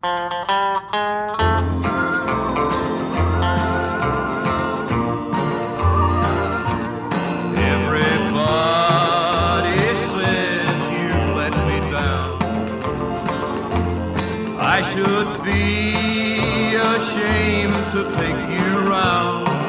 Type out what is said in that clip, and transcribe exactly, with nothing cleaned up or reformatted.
Everybody says you let me down. I should be ashamed to take you round.